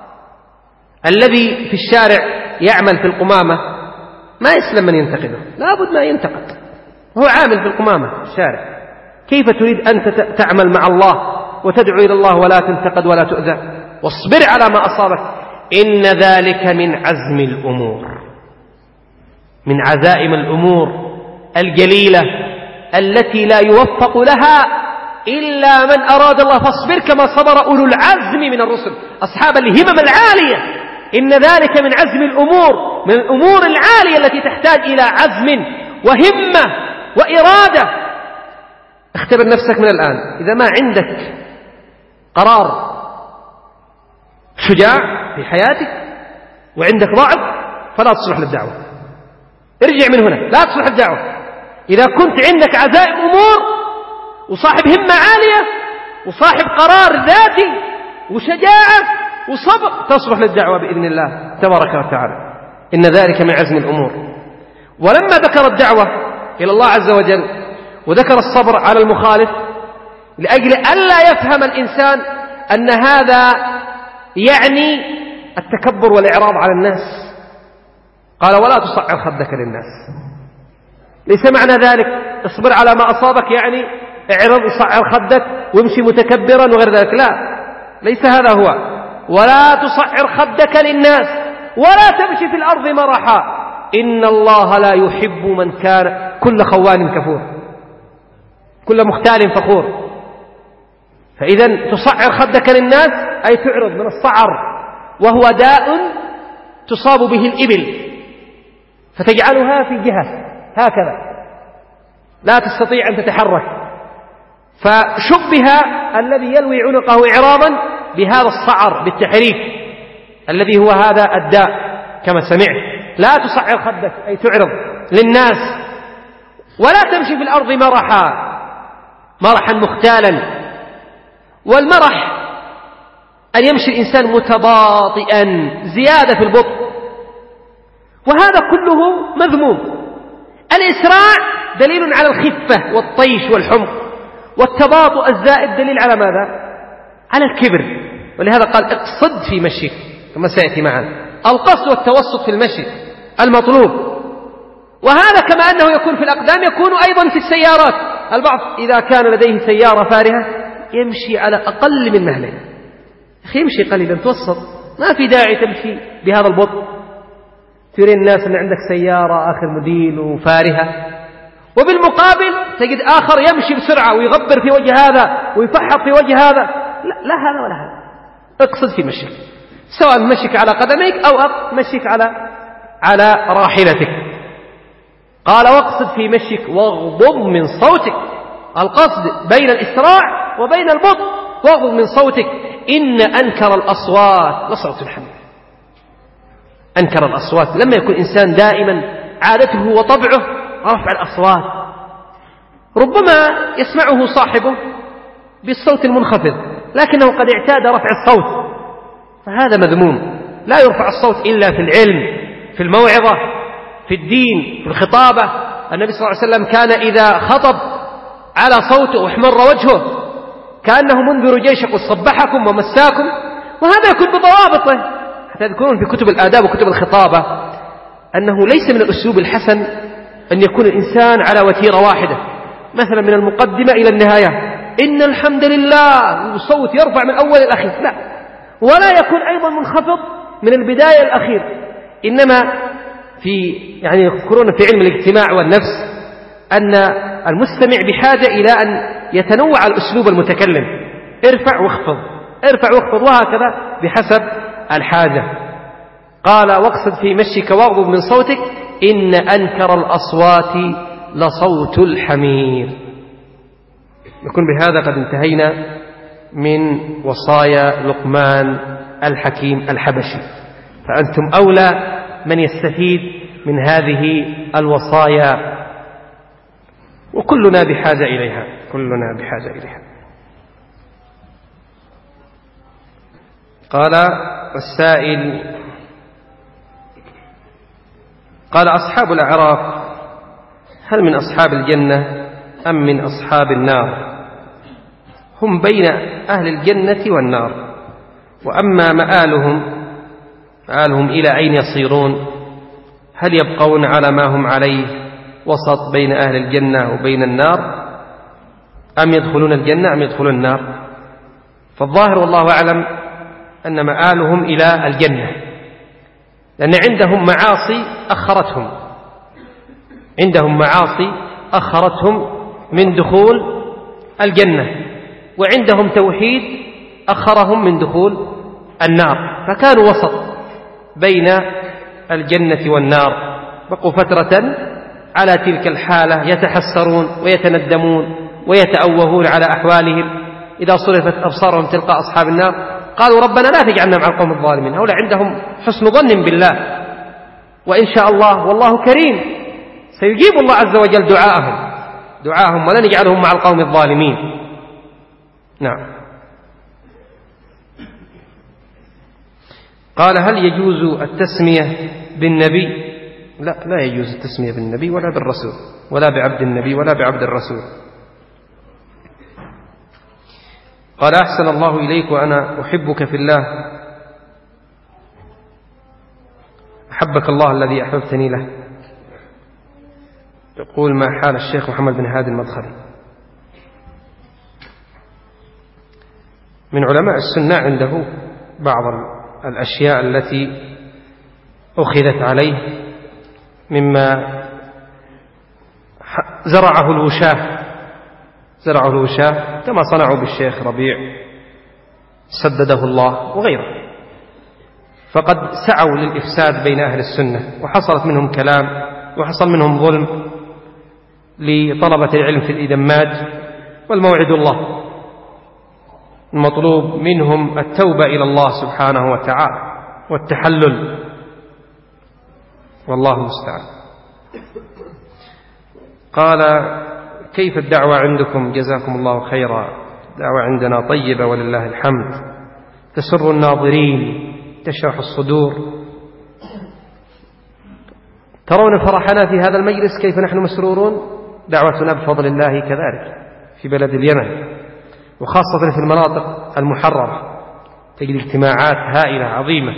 الذي في الشارع يعمل في القمامة ما يسلم من ينتقده، لابد ما ينتقد. هو عامل في القمامة في الشارع، كيف تريد أن تعمل مع الله وتدعو إلى الله ولا تنتقد ولا تؤذى؟ واصبر على ما أصابك، إن ذلك من عزم الأمور، من عزائم الأمور الجليلة التي لا يوفق لها إلا من أراد الله. فاصبر كما صبر أولو العزم من الرسل، أصحاب الهمم العالية. إن ذلك من عزم الأمور، من الأمور العالية التي تحتاج إلى عزم وهمة وإرادة. اختبر نفسك من الآن، إذا ما عندك قرار شجاع في حياتك وعندك ضعف فلا تصلح للدعوة. ارجع من هنا، لا تصلح الدعوة. إذا كنت عندك عزائم أمور وصاحب همة عالية وصاحب قرار ذاتي وشجاعة وصبر تصلح للدعوة بإذن الله تبارك وتعالى. إن ذلك من عزم الأمور. ولما ذكر الدعوة إلى الله عز وجل وذكر الصبر على المخالف لأجل ألا يفهم الإنسان أن هذا يعني التكبر والإعراض على الناس، قال ولا تصعر خدك للناس. ليس معنى ذلك اصبر على ما أصابك يعني اعرض وصعر خدك وامشي متكبرا وغير ذلك، لا، ليس هذا هو. ولا تصعر خدك للناس ولا تمشي في الأرض مرحا إن الله لا يحب من كان كل خوان كفور، كل مختال فخور. فإذا تصعر خدك للناس أي تعرض من الصعر، وهو داء تصاب به الإبل فتجعلها في جهة هكذا لا تستطيع أن تتحرك. فشبه الذي يلوي عنقه إعراضا بهذا الصعر بالتحريك الذي هو هذا الداء كما سمعت. لا تصعر خدك أي تعرض للناس، ولا تمشي في الأرض مرحا، مرحا مختالا. والمرح أن يمشي الإنسان متباطئا زيادة في البطء، وهذا كله مذموم. الإسراع دليل على الخفة والطيش والحمق، والتباطؤ الزائد دليل على ماذا؟ على الكبر. ولهذا قال اقصد في مشيك كما سيأتي معنا. القصد والتوسط في المشي المطلوب. وهذا كما أنه يكون في الأقدام يكون أيضا في السيارات. البعض إذا كان لديه سيارة فارهة يمشي على أقل من مهله. أخي يمشي قليلا توسط، ما في داعي تمشي بهذا البطء. ترين الناس أن عندك سيارة آخر موديل وفارهة، وبالمقابل تجد آخر يمشي بسرعة ويغبر في وجه هذا ويفحط في وجه هذا. لا, لا هذا ولا هذا. اقصد في مشيك، سواء مشيك على قدميك أو مشيك على على راحلتك. قال واقصد في مشيك واغضض من صوتك. القصد بين الإسراع وبين البطء. واغضض من صوتك إن أنكر الأصوات لصوت الحمير. أنكر الأصوات لما يكون إنسان دائما عادته وطبعه رفع الأصوات، ربما يسمعه صاحبه بالصوت المنخفض لكنه قد اعتاد رفع الصوت، فهذا مذموم. لا يرفع الصوت إلا في العلم، في الموعظة، في الدين، في الخطابة. النبي صلى الله عليه وسلم كان إذا خطب على صوته واحمر وجهه كأنه منذر جيش قد صبحكم ومساكم، وهذا يكون بضوابطه. حتى تذكرون في كتب الآداب وكتب الخطابة أنه ليس من الأسلوب الحسن أن يكون الإنسان على وتيرة واحدة، مثلا من المقدمة إلى النهاية إن الحمد لله، والصوت يرفع من أول الأخير، لا. ولا يكون أيضا منخفض من البداية الأخير. إنما في يعني يذكرون في علم الاجتماع والنفس أن المستمع بحاجة إلى أن يتنوع الأسلوب المتكلم، ارفع واخفض، ارفع واخفض، وهكذا بحسب الحاجة. قال واقصد في مشيك واغضب من صوتك إن أنكر الأصوات لصوت الحمير. نكون بهذا قد انتهينا من وصايا لقمان الحكيم الحبشي، فأنتم أولى من يستفيد من هذه الوصايا، وكلنا بحاجة إليها، كلنا بحاجة إليها. قال السائل، قال أصحاب الأعراف هل من أصحاب الجنة أم من أصحاب النار؟ هم بين أهل الجنة والنار، وأما مآلهم مآلهم إلى أين يصيرون؟ هل يبقون على ما هم عليه وسط بين أهل الجنة وبين النار، أم يدخلون الجنة أم يدخلون النار؟ فالظاهر والله أعلم أن مآلهم إلى الجنة، لأن عندهم معاصي أخرتهم عندهم معاصي أخرتهم من دخول الجنة، وعندهم توحيد أخرهم من دخول النار، فكانوا وسط بين الجنة والنار، بقوا فترة على تلك الحالة يتحسرون ويتندمون ويتأوهون على أحوالهم. إذا صرفت أبصارهم تلقى أصحاب النار قالوا ربنا لا تجعلنا مع القوم الظالمين. هؤلاء عندهم حسن ظن بالله، وإن شاء الله والله كريم سيجيب الله عز وجل دعاءهم دعاءهم ولن يجعلهم مع القوم الظالمين. نعم. قال هل يجوز التسمية بالنبي؟ لا، لا يجوز التسمية بالنبي ولا بالرسول ولا بعبد النبي ولا بعبد الرسول. قال أحسن الله إليك وأنا أحبك في الله، أحبك الله الذي أحببتني له. يقول ما حال الشيخ محمد بن هادي المدخلي؟ من علماء السنة، عنده بعض الأشياء التي أخذت عليه مما زرعه الوشاة زرعه الوشاة كما صنعوا بالشيخ ربيع سدده الله وغيره، فقد سعوا للإفساد بين أهل السنة، وحصلت منهم كلام وحصل منهم ظلم لطلبة العلم في الإدماج، والموعد الله، المطلوب منهم التوبة إلى الله سبحانه وتعالى والتحلل، والله المستعان. قال كيف الدعوة عندكم؟ جزاكم الله خيرا. الدعوة عندنا طيبة ولله الحمد، تسر الناظرين، تشرح الصدور. ترون فرحنا في هذا المجلس كيف نحن مسرورون؟ دعوتنا بفضل الله كذلك في بلد اليمن، وخاصة في المناطق المحررة تجد اجتماعات هائلة عظيمة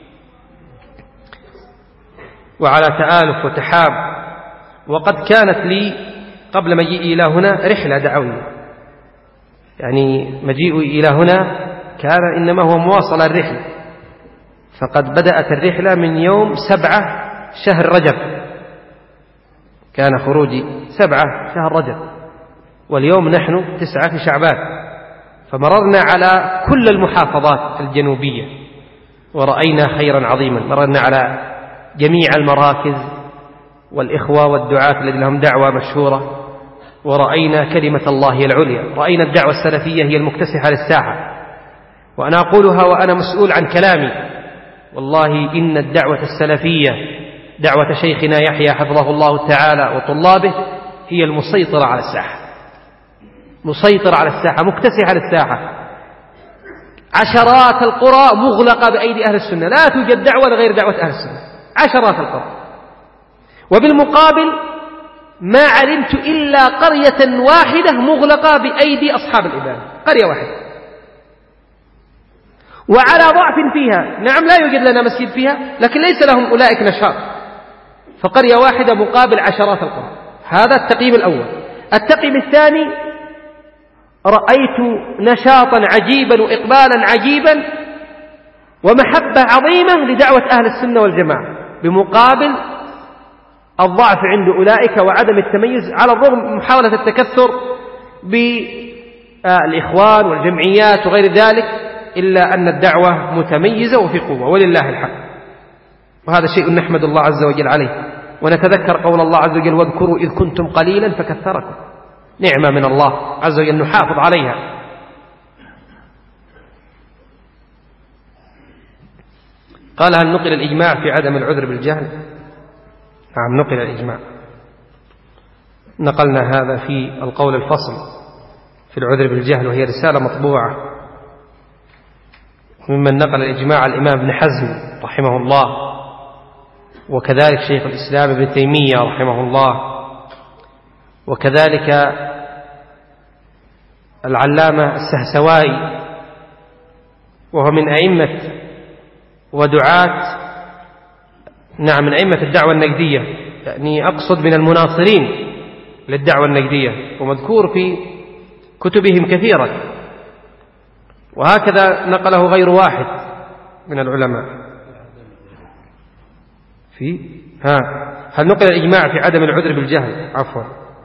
وعلى تآلف وتحاب. وقد كانت لي قبل مجيئي إلى هنا رحلة دعوية، يعني مجيئي إلى هنا كان إنما هو مواصلة الرحلة، فقد بدأت الرحلة من يوم سبعة شهر رجب، كان خروجي سبعة شهر رجب، واليوم نحن تسعة في شعبان، فمررنا على كل المحافظات الجنوبية ورأينا خيرا عظيما. مررنا على جميع المراكز والإخوة والدعاة الذين لهم دعوة مشهورة، ورأينا كلمة الله العليا، رأينا الدعوة السلفية هي المكتسحة للساحة. وأنا أقولها وأنا مسؤول عن كلامي، والله إن الدعوة السلفية دعوة شيخنا يحيى حفظه الله تعالى وطلابه هي المسيطرة على الساحة، مسيطرة على الساحة، مكتسحة للساحة. عشرات القرى مغلقة بأيدي أهل السنة، لا توجد دعوة لغير دعوة أهل السنة، عشرات القرى. وبالمقابل ما علمت إلا قرية واحدة مغلقة بأيدي أصحاب الإبادة، قرية واحدة. وعلى ضعف فيها. نعم لا يوجد لنا مسجد فيها، لكن ليس لهم أولئك نشاط، فقرية واحدة مقابل عشرات القرى. هذا التقييم الأول. التقييم الثاني: رأيت نشاطا عجيبا وإقبالا عجيبا ومحبة عظيمة لدعوة أهل السنة والجماعة، بمقابل الضعف عند أولئك وعدم التميز، على الرغم من محاولة التكثر بالإخوان والجمعيات وغير ذلك، إلا أن الدعوة متميزة وفي قوة ولله الحمد. وهذا شيء نحمد الله عز وجل عليه، ونتذكر قول الله عز وجل: واذكروا إذ كنتم قليلا فكثركم. نعمة من الله عز وجل نحافظ عليها. قال: هل نقل الإجماع في عدم العذر بالجهل؟ نعم، نقل الإجماع. نقلنا هذا في القول الفصل في العذر بالجهل، وهي رسالة مطبوعة. ممن نقل الإجماع الإمام ابن حزم رحمه الله، وكذلك شيخ الإسلام ابن تيمية رحمه الله، وكذلك العلامة السهسوائي، وهو من أئمة ودعاة نعم من أئمة الدعوة النجدية، يعني أقصد من المناصرين للدعوة النجدية، ومذكور في كتبهم كثيرا. وهكذا نقله غير واحد من العلماء. في ها هل نقل الإجماع في عدم العذر بالجهل؟ عفوا،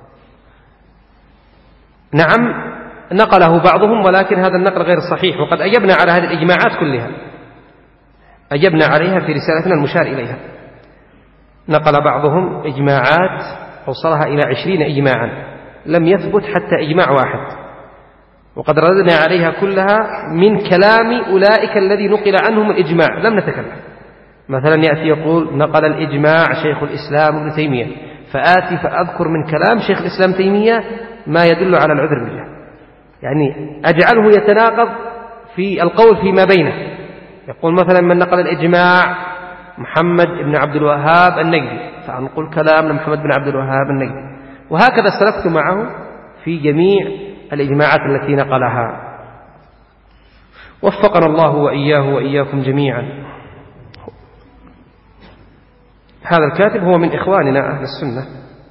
نعم نقله بعضهم، ولكن هذا النقل غير صحيح، وقد أجبنا على هذه الإجماعات كلها، أجبنا عليها في رسالتنا المشار إليها. نقل بعضهم إجماعات أوصلها إلى عشرين إجماعا، لم يثبت حتى إجماع واحد، وقد رددنا عليها كلها من كلام أولئك الذي نقل عنهم الإجماع، لم نتكلم. مثلا يأتي يقول: نقل الإجماع شيخ الإسلام ابن تيمية، فآتي فأذكر من كلام شيخ الإسلام تيمية ما يدل على العذر بالله، يعني أجعله يتناقض في القول فيما بينه. يقول مثلا: من نقل الإجماع محمد بن عبد الوهاب النجدي، فأنقل كلام محمد بن عبد الوهاب النجدي. وهكذا سلكت معه في جميع الإجماعات التي نقلها. وفقنا الله وإياه وإياكم جميعا. هذا الكاتب هو من إخواننا أهل السنة.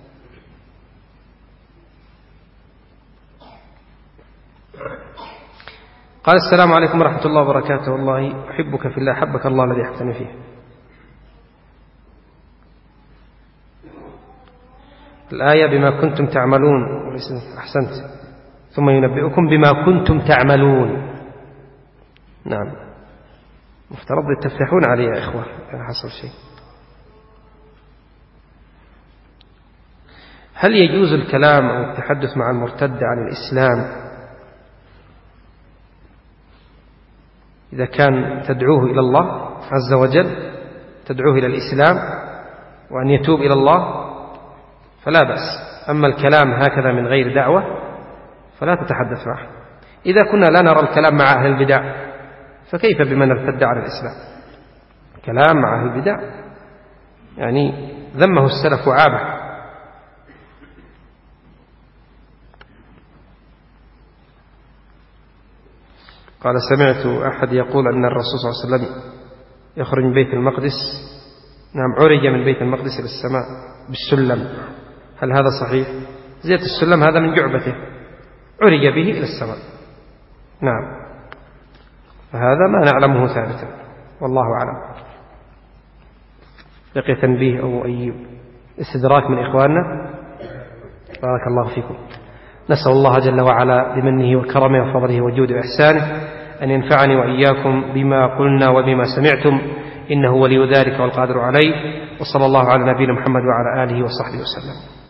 قال: السلام عليكم ورحمة الله وبركاته، والله أحبك في الله، حبك الله الذي أحببتني فيه. الآية بما كنتم تعملون، أحسنت، ثم ينبئكم بما كنتم تعملون. نعم، مفترض تفتحون علي يا إخوة إذا حصل شيء. هل يجوز الكلام أو التحدث مع المرتد عن الإسلام إذا كان تدعوه إلى الله عز وجل، تدعوه إلى الإسلام وأن يتوب إلى الله فلا بأس. أما الكلام هكذا من غير دعوة فلا تتحدث معه. إذا كنا لا نرى الكلام مع أهل البدع فكيف بمن ارتد عن الإسلام؟ كلام مع أهل البدع يعني ذمه السلف وعابه. قال: سمعت أحد يقول أن الرسول صلى الله عليه وسلم يخرج من بيت المقدس، نعم عرج من بيت المقدس إلى السماء بالسلم، هل هذا صحيح؟ زيادة السلم هذا من جعبته، عرج به إلى السماء. نعم، فهذا ما نعلمه ثابتا، والله أعلم. بقي تنبيه أو أي استدراك من إخواننا؟ بارك الله فيكم. نسأل الله جل وعلا بمنه وكرمه وفضله وجوده وإحسانه أن ينفعني وإياكم بما قلنا وبما سمعتم، إنه ولي ذلك والقادر عليه. وصلى الله على نبينا محمد وعلى آله وصحبه وسلم.